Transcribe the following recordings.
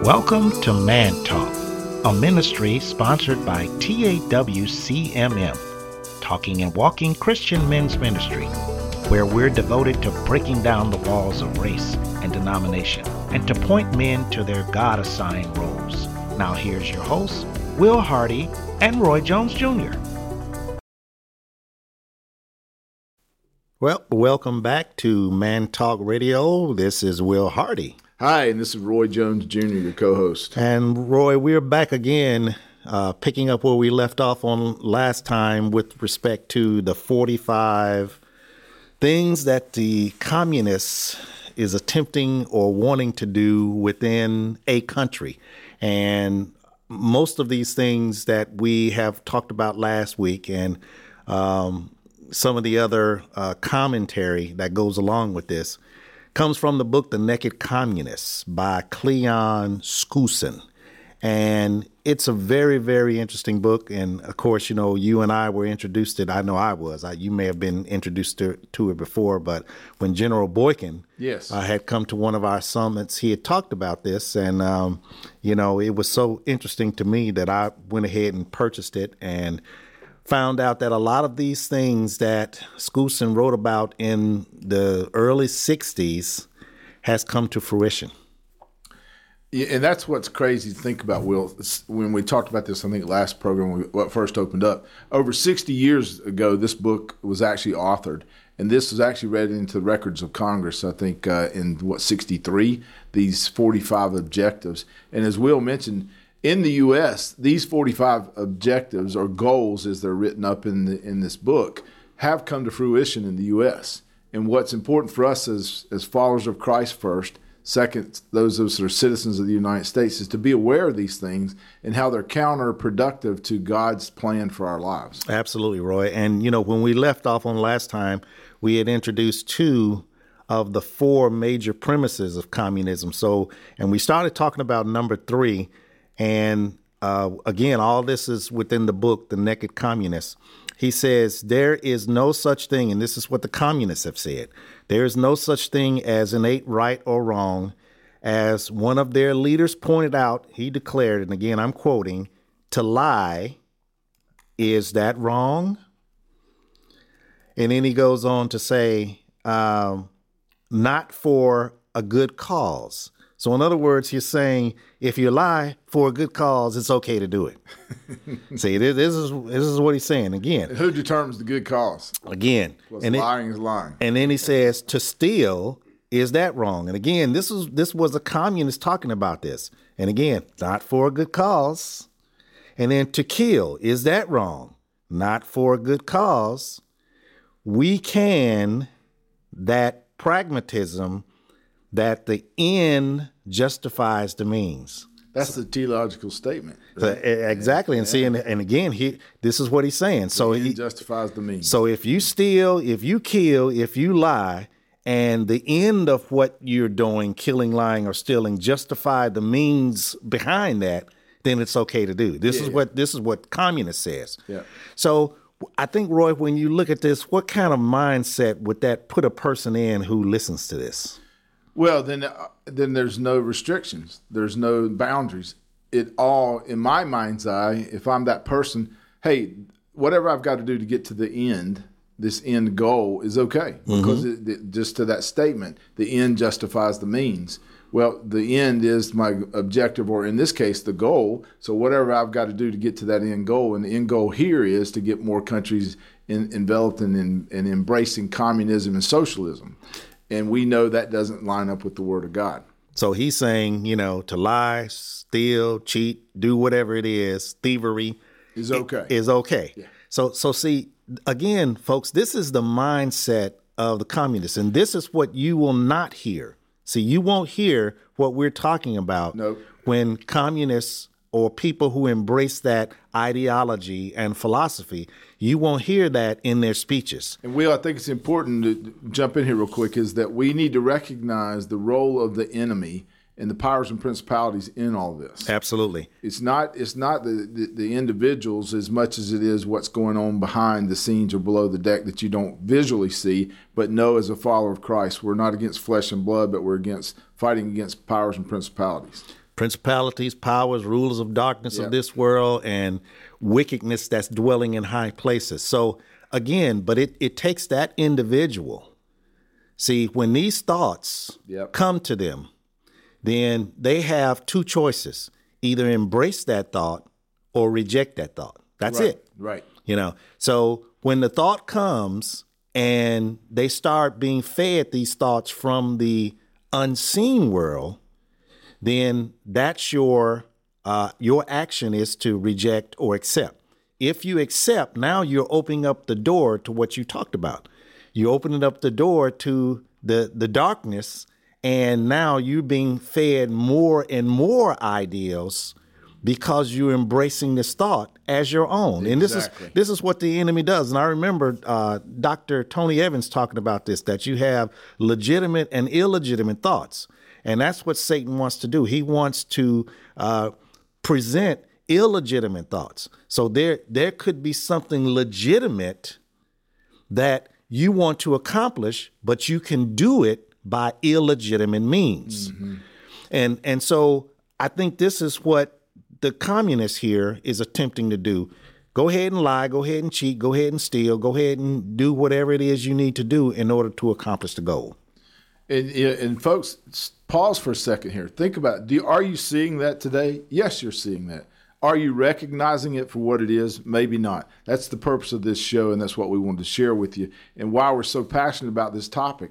Welcome to Man Talk, a ministry sponsored by TAWCMM, Talking and Walking Christian Men's Ministry, where we're devoted to breaking down the walls of race and denomination and to point men to their God-assigned roles. Now here's your hosts, Will Hardy and Roy Jones Jr. Well, welcome back to Man Talk Radio. This is Will Hardy. Hi, and this is Roy Jones Jr., your co-host. And Roy, we're back again, picking up where we left off on last time with respect to the 45 things that the communists is attempting or wanting to do within a country. And most of these things that we have talked about last week and some of the other commentary that goes along with this comes from the book The Naked Communists by Cleon Skousen. And it's a very, very interesting book. And of course, you know, you and I were introduced to it. I know I was. You may have been introduced to it before, but when General Boykin had come to one of our summits, he had talked about this. And, you know, it was so interesting to me that I went ahead and purchased it and found out that a lot of these things that Skousen wrote about in the early 60s has come to fruition. Yeah, and that's what's crazy to think about, Will. When we talked about this, I think last program when we first opened up, over 60 years ago, this book was actually authored. And this was actually read into the records of Congress, I think, in 63, these 45 objectives. And as Will mentioned, in the U.S., these 45 objectives or goals, as they're written up in this book, have come to fruition in the U.S. And what's important for us as followers of Christ first, second, those of us that are citizens of the United States, is to be aware of these things and how they're counterproductive to God's plan for our lives. Absolutely, Roy. And, you know, when we left off on last time, we had introduced two of the four major premises of communism. So, and we started talking about number 3. And again, all this is within the book, The Naked Communists. He says, there is no such thing, and this is what the communists have said, there is no such thing as innate right or wrong. As one of their leaders pointed out, he declared, and again, I'm quoting, to lie, is that wrong? And then he goes on to say, not for a good cause. So in other words, he's saying, if you lie for a good cause, it's okay to do it. See, this is what he's saying again. And who determines the good cause? Again. And lying is lying. And then he says, to steal, is that wrong? And again, this was a communist talking about this. And again, not for a good cause. And then to kill, is that wrong? Not for a good cause. We can, that pragmatism, that the end justifies the means. That's the theological statement. Right? Exactly. And see, and again, this is what he's saying. So the end justifies the means. So if you steal, if you kill, if you lie, and the end of what you're doing, killing, lying, or stealing, justify the means behind that, then it's okay to do. This is what communist says. Yeah. So I think, Roy, when you look at this, what kind of mindset would that put a person in who listens to this? Well, then there's no restrictions. There's no boundaries. It all, in my mind's eye, if I'm that person, hey, whatever I've got to do to get to the end, this end goal is okay. Because just to that statement, the end justifies the means. Well, the end is my objective, or in this case, the goal. So whatever I've got to do to get to that end goal, and the end goal here is to get more countries enveloped in embracing communism and socialism. And we know that doesn't line up with the Word of God. So he's saying, you know, to lie, steal, cheat, do whatever it is, thievery is okay. Is okay. Yeah. So see, again, folks, this is the mindset of the communists, and this is what you will not hear. See, you won't hear what we're talking about when communists or people who embrace that ideology and philosophy, you won't hear that in their speeches. And Will, I think it's important to jump in here real quick, is that we need to recognize the role of the enemy and the powers and principalities in all this. Absolutely. It's not the individuals as much as it is what's going on behind the scenes or below the deck that you don't visually see, but know as a follower of Christ, we're not against flesh and blood, but we're fighting against powers and principalities. principalities, powers, rulers of darkness Yep. of this world, and wickedness that's dwelling in high places. So again, but it takes that individual. See, when these thoughts Yep. come to them, then they have two choices: either embrace that thought or reject that thought. That's Right. it. Right. So when the thought comes and they start being fed these thoughts from the unseen world, then that's your action is to reject or accept. If you accept, now you're opening up the door to what you talked about. You're opening up the door to the darkness, and now you're being fed more and more ideals because you're embracing this thought as your own. And Exactly. this is what the enemy does. And I remember Dr. Tony Evans talking about this, that you have legitimate and illegitimate thoughts. And that's what Satan wants to do. He wants to present illegitimate thoughts. So there could be something legitimate that you want to accomplish, but you can do it by illegitimate means. And so I think this is what the communist here is attempting to do. Go ahead and lie, go ahead and cheat, go ahead and steal, go ahead and do whatever it is you need to do in order to accomplish the goal. And folks, pause for a second here. Think about it. Are you seeing that today? Yes, you're seeing that. Are you recognizing it for what it is? Maybe not. That's the purpose of this show, and that's what we wanted to share with you. And why we're so passionate about this topic.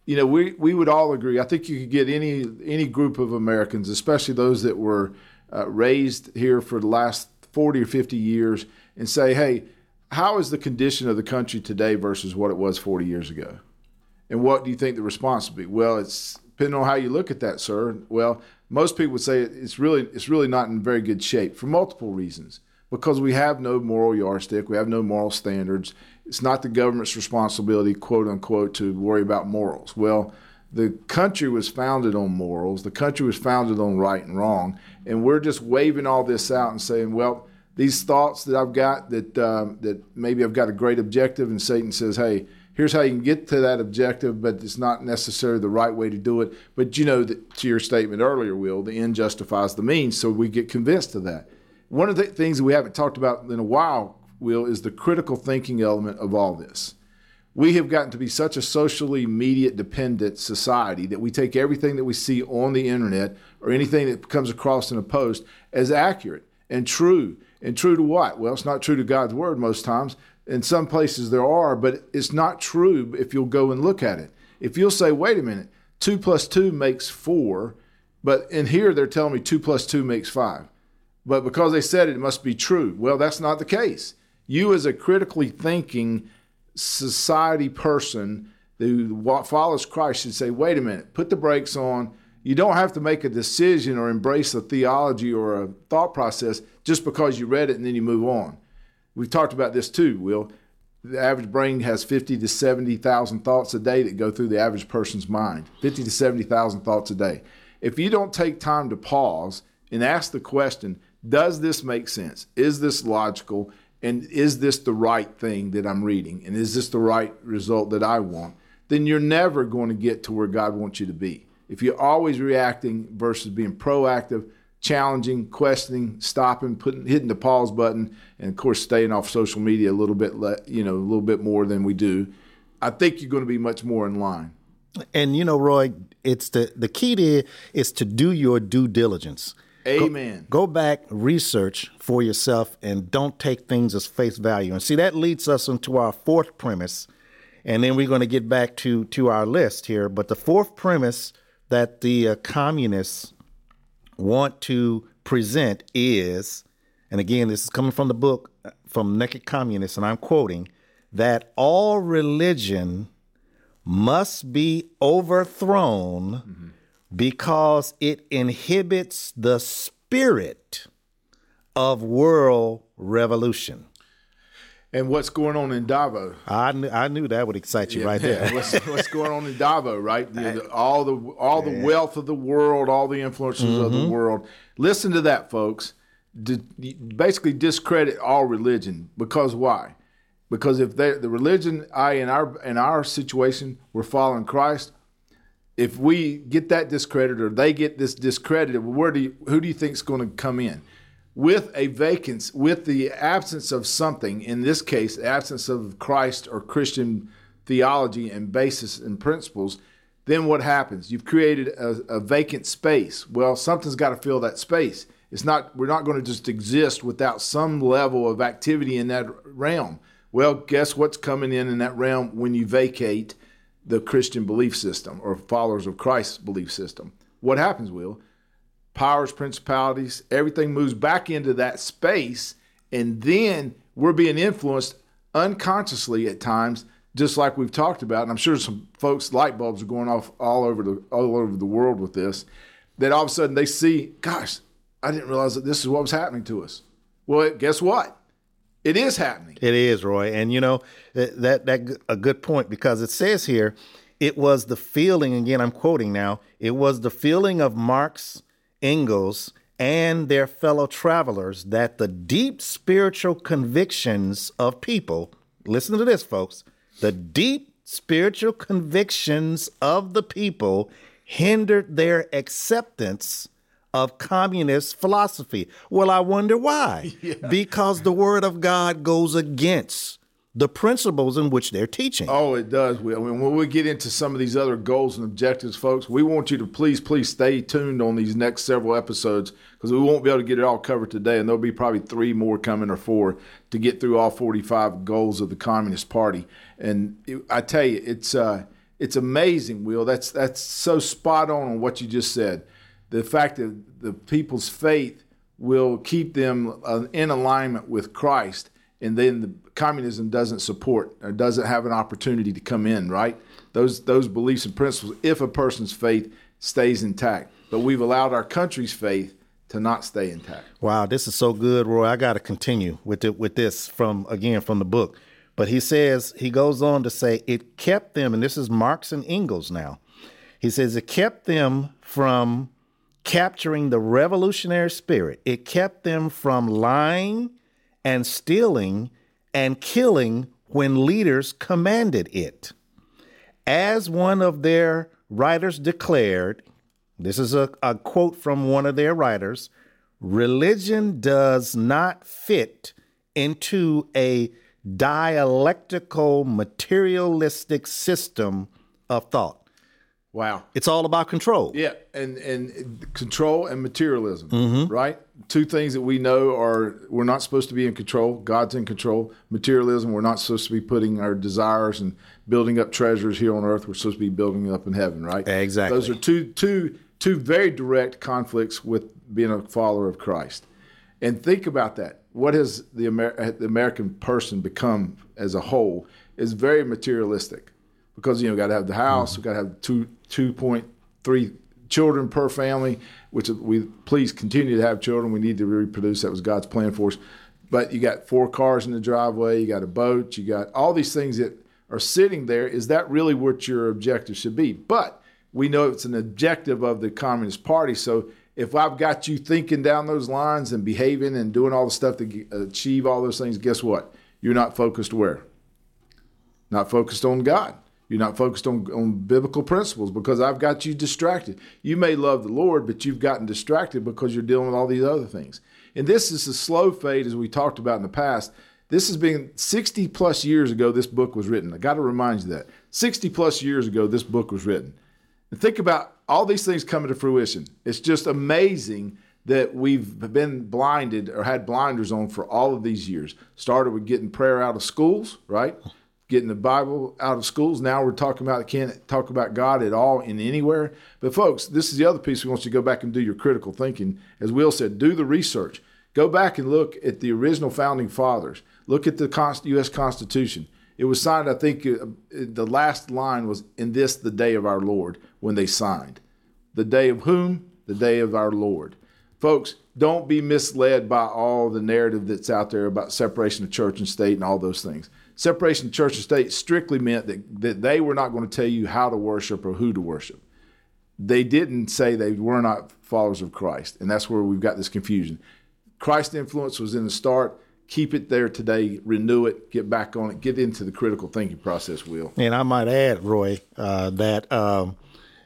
We would all agree. I think you could get any group of Americans, especially those that were raised here for the last 40 or 50 years, and say, hey, how is the condition of the country today versus what it was 40 years ago? And what do you think the response would be? Well, it's depending on how you look at that, sir. Well, most people would say it's really not in very good shape for multiple reasons. Because we have no moral yardstick, we have no moral standards. It's not the government's responsibility, quote unquote, to worry about morals. Well, the country was founded on morals. The country was founded on right and wrong. And we're just waving all this out and saying, well, these thoughts that I've got that maybe I've got a great objective, and Satan says, hey, here's how you can get to that objective, but it's not necessarily the right way to do it. But that, to your statement earlier, Will, the end justifies the means, so we get convinced of that. One of the things that we haven't talked about in a while, Will, is the critical thinking element of all this. We have gotten to be such a socially media dependent society that we take everything that we see on the internet or anything that comes across in a post as accurate and true. And true to what? Well, it's not true to God's word most times. In some places there are, but it's not true if you'll go and look at it. If you'll say, wait a minute, 2 + 2 makes 4, but in here they're telling me 2 + 2 makes 5. But because they said it, it must be true. Well, that's not the case. You as a critically thinking society person who follows Christ should say, wait a minute, put the brakes on. You don't have to make a decision or embrace a theology or a thought process just because you read it and then you move on. We've talked about this too, Will. The average brain has 50 to 70,000 thoughts a day that go through the average person's mind. 50 to 70,000 thoughts a day. If you don't take time to pause and ask the question, does this make sense? Is this logical? And is this the right thing that I'm reading? And is this the right result that I want? Then you're never going to get to where God wants you to be. If you're always reacting versus being proactive, challenging, questioning, stopping, hitting the pause button, and of course staying off social media a little bit more than we do, I think you're going to be much more in line. And Roy, it's the key is to do your due diligence. Amen. Go back, research for yourself, and don't take things as face value. And see, that leads us into our fourth premise, and then we're going to get back to our list here. But the fourth premise that the communists want to present is, and again, this is coming from the book from Naked Communists, and I'm quoting, that all religion must be overthrown because it inhibits the spirit of world revolution. And what's going on in Davos? I knew that would excite you right there. What's going on in Davos, right? All the wealth of the world, all the influences of the world. Listen to that, folks. Basically discredit all religion. Because why? Because if the religion in our situation, we're following Christ, if we get that discredited or they get this discredited, who do you think is going to come in? With a vacancy, with the absence of something, in this case, the absence of Christ or Christian theology and basis and principles, then what happens? You've created a vacant space. Well, something's got to fill that space. We're not going to just exist without some level of activity in that realm. Well, guess what's coming in that realm when you vacate the Christian belief system or followers of Christ's belief system? What happens, Will? Powers, principalities, everything moves back into that space, and then we're being influenced unconsciously at times, just like we've talked about. And I'm sure some folks' light bulbs are going off all over the world with this, that all of a sudden they see, gosh, I didn't realize that this is what was happening to us. Well, guess what? It is happening. It is, Roy. And that a good point, because it says here, it was the feeling, again, I'm quoting now, it was the feeling of Marx, Engels, and their fellow travelers that the deep spiritual convictions of people, listen to this, folks, the deep spiritual convictions of the people hindered their acceptance of communist philosophy. Well, I wonder why. Yeah. Because the word of God goes against the principles in which they're teaching. Oh, it does, Will. I mean, when we get into some of these other goals and objectives, folks, we want you to please stay tuned on these next several episodes, because we won't be able to get it all covered today, and there'll be probably 3 more coming or 4 to get through all 45 goals of the Communist Party. And I tell you, it's amazing, Will. That's so spot on what you just said. The fact that the people's faith will keep them in alignment with Christ, and then the communism doesn't support or doesn't have an opportunity to come in, right? Those beliefs and principles, if a person's faith stays intact. But we've allowed our country's faith to not stay intact. Wow, this is so good, Roy. I got to continue with this from the book. But he goes on to say, it kept them, and this is Marx and Engels now. He says it kept them from capturing the revolutionary spirit. It kept them from lying and stealing and killing when leaders commanded it. As one of their writers declared, this is a quote from one of their writers, religion does not fit into a dialectical, materialistic system of thought. Wow. It's all about control. Yeah, and control and materialism, right? 2 things that we know we're not supposed to be in control. God's in control. Materialism, we're not supposed to be putting our desires and building up treasures here on earth. We're supposed to be building up in heaven, right? Exactly. Those are two very direct conflicts with being a follower of Christ. And think about that. What has the American person become as a whole is very materialistic. Because, got to have the house, we've got to have 2.3 children per family, which we please continue to have children. We need to reproduce. That was God's plan for us. But you got 4 cars in the driveway, you got a boat, you got all these things that are sitting there. Is that really what your objective should be? But we know it's an objective of the Communist Party. So if I've got you thinking down those lines and behaving and doing all the stuff to achieve all those things, guess what? You're not focused where? Not focused on God. You're not focused on biblical principles, because I've got you distracted. You may love the Lord, but you've gotten distracted because you're dealing with all these other things. And this is a slow fade, as we talked about in the past. This has been 60 plus years ago this book was written. I got to remind you that. 60 plus years ago this book was written. And think about all these things coming to fruition. It's just amazing that we've been blinded or had blinders on for all of these years. Started with getting prayer out of schools, right? Getting the Bible out of schools. Now we're talking about can't talk about God at all in anywhere. But folks, this is the other piece we want you to go back and do your critical thinking. As Will said, do the research. Go back and look at the original founding fathers. Look at the U.S. Constitution. It was signed, I think, the last line was, "In this, the day of our Lord," when they signed. The day of whom? The day of our Lord. Folks, don't be misled by all the narrative that's out there about separation of church and state and all those things. Separation of church and state strictly meant that they were not going to tell you how to worship or who to worship. They didn't say they were not followers of Christ, and that's where we've got this confusion. Christ's influence was in the start. Keep it there today. Renew it. Get back on it. Get into the critical thinking process, Will. And I might add, Roy, that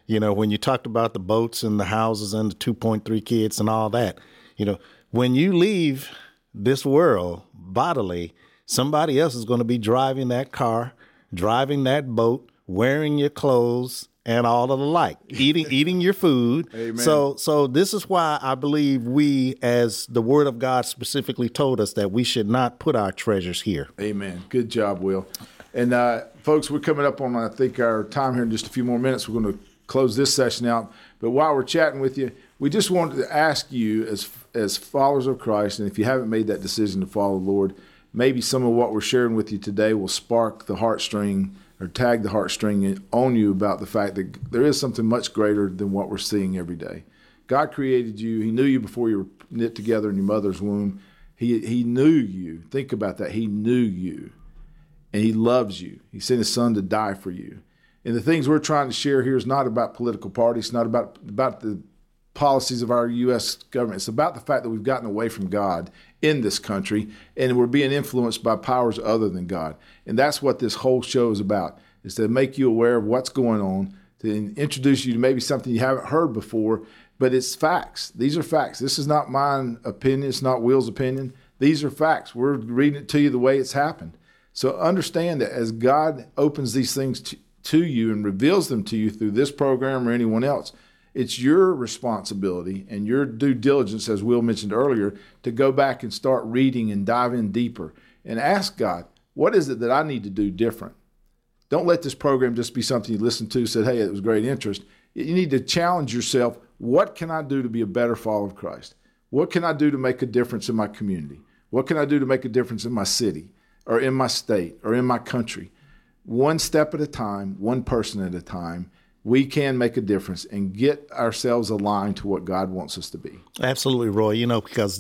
You know, when you talked about the boats and the houses and the 2.3 kids and all that, you know, when you leave this world bodily, somebody else is going to be driving that car, driving that boat, wearing your clothes and all of the like, eating your food. Amen. So this is why I believe we, as the Word of God specifically told us, that we should not put our treasures here. Amen. Good job, Will. And folks, we're coming up on, I think, our time here in just a few more minutes. We're going to close this session out. But while we're chatting with you, we just wanted to ask you, as followers of Christ, and if you haven't made that decision to follow the Lord, maybe some of what we're sharing with you today will spark the heartstring or tag the heartstring on you about the fact that there is something much greater than what we're seeing every day. God created you. He knew you before you were knit together in your mother's womb. He knew you. Think about that. He knew you, and he loves you. He sent his son to die for you. And the things we're trying to share here is not about political parties. It's not about the policies of our U.S. government. It's about the fact that we've gotten away from God in this country, and we're being influenced by powers other than God. And that's what this whole show is about, is to make you aware of what's going on, to introduce you to maybe something you haven't heard before, but it's facts. These are facts. This is not my opinion. It's not Will's opinion. These are facts. We're reading it to you the way it's happened. So understand that as God opens these things to you and reveals them to you through this program or anyone else, it's your responsibility and your due diligence, as Will mentioned earlier, to go back and start reading and dive in deeper and ask God, what is it that I need to do different? Don't let this program just be something you listened to, said, hey, it was great interest. You need to challenge yourself. What can I do to be a better follower of Christ? What can I do to make a difference in my community? What can I do to make a difference in my city or in my state or in my country? One step at a time, one person at a time, we can make a difference and get ourselves aligned to what God wants us to be. Absolutely, Roy. You know, because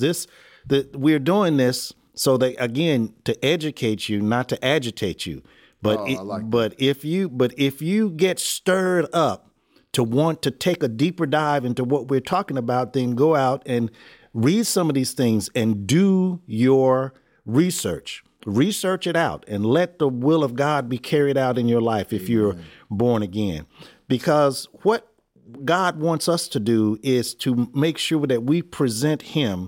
we're doing this so that, again, to educate you, not to agitate you. But if you get stirred up to want to take a deeper dive into what we're talking about, then go out and read some of these things and do your research. Research it out and let the will of God be carried out in your life if you're born again. Because what God wants us to do is to make sure that we present him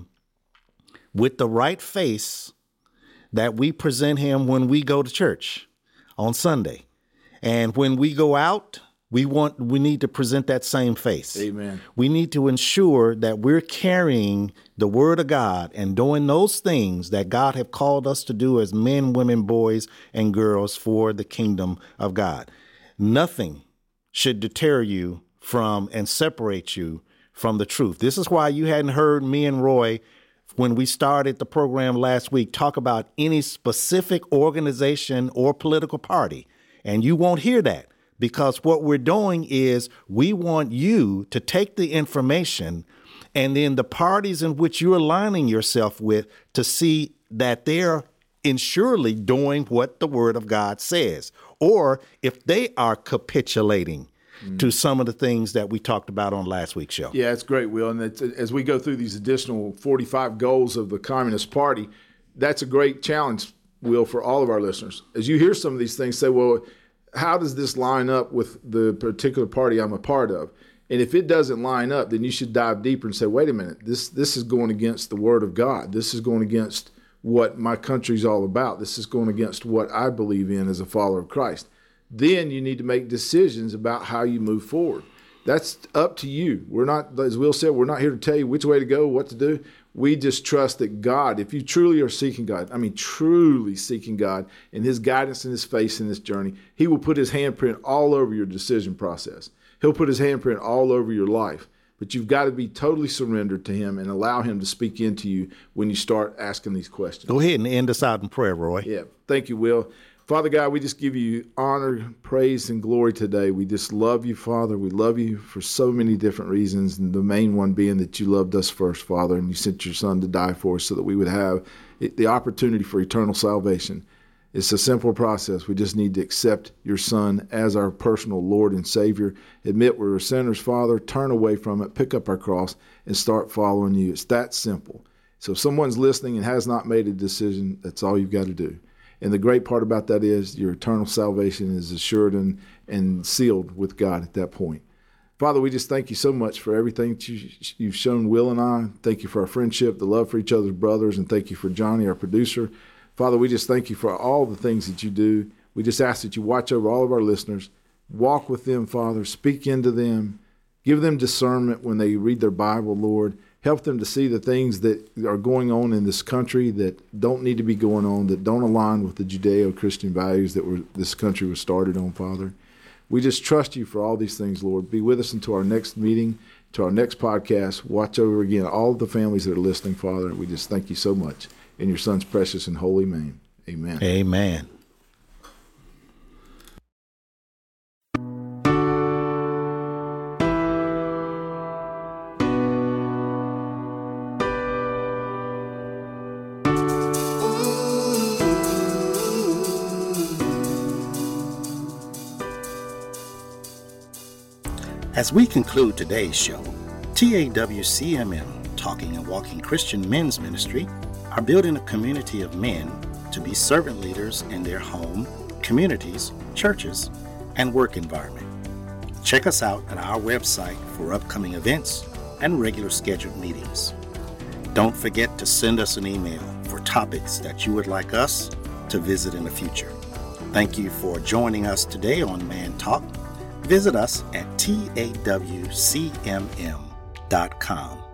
with the right face that we present him when we go to church on Sunday. And when we go out, we need to present that same face. Amen. We need to ensure that we're carrying the word of God and doing those things that God have called us to do as men, women, boys, and girls for the kingdom of God. Nothing should deter you from and separate you from the truth. This is why you hadn't heard me and Roy, when we started the program last week, talk about any specific organization or political party. And you won't hear that, because what we're doing is we want you to take the information and then the parties in which you're aligning yourself with to see that they're surely doing what the word of God says, or if they are capitulating to some of the things that we talked about on last week's show. Yeah, it's great, Will. And as we go through these additional 45 goals of the Communist Party, that's a great challenge, Will, for all of our listeners. As you hear some of these things, say, well, how does this line up with the particular party I'm a part of? And if it doesn't line up, then you should dive deeper and say, wait a minute, this is going against the word of God. This is going against what my country's all about. This is going against what I believe in as a follower of Christ. Then you need to make decisions about how you move forward. That's up to you. We're not, as Will said, we're not here to tell you which way to go, what to do. We just trust that God, if you truly are seeking God, truly seeking God and his guidance and his face in this journey, he will put his handprint all over your decision process. He'll put his handprint all over your life. But you've got to be totally surrendered to him and allow him to speak into you when you start asking these questions. Go ahead and end us out in prayer, Roy. Yeah. Thank you, Will. Father God, we just give you honor, praise, and glory today. We just love you, Father. We love you for so many different reasons, and the main one being that you loved us first, Father, and you sent your Son to die for us so that we would have the opportunity for eternal salvation. It's a simple process. We just need to accept your Son as our personal Lord and Savior, admit we're sinners, Father, turn away from it, pick up our cross, and start following you. It's that simple. So if someone's listening and has not made a decision, that's all you've got to do. And the great part about that is your eternal salvation is assured and sealed with God at that point. Father, we just thank you so much for everything that you've shown Will and I. Thank you for our friendship, the love for each other's brothers, and thank you for Johnny, our producer. Father, we just thank you for all the things that you do. We just ask that you watch over all of our listeners. Walk with them, Father. Speak into them. Give them discernment when they read their Bible, Lord. Help them to see the things that are going on in this country that don't need to be going on, that don't align with the Judeo-Christian values that this country was started on, Father. We just trust you for all these things, Lord. Be with us until our next meeting, to our next podcast. Watch over again all of the families that are listening, Father. We just thank you so much. In your Son's precious and holy name, amen. Amen. As we conclude today's show, TAWCMM, Talking and Walking Christian Men's Ministry, are building a community of men to be servant leaders in their home, communities, churches, and work environment. Check us out at our website for upcoming events and regular scheduled meetings. Don't forget to send us an email for topics that you would like us to visit in the future. Thank you for joining us today on Man Talk. Visit us at TAWCMM.com.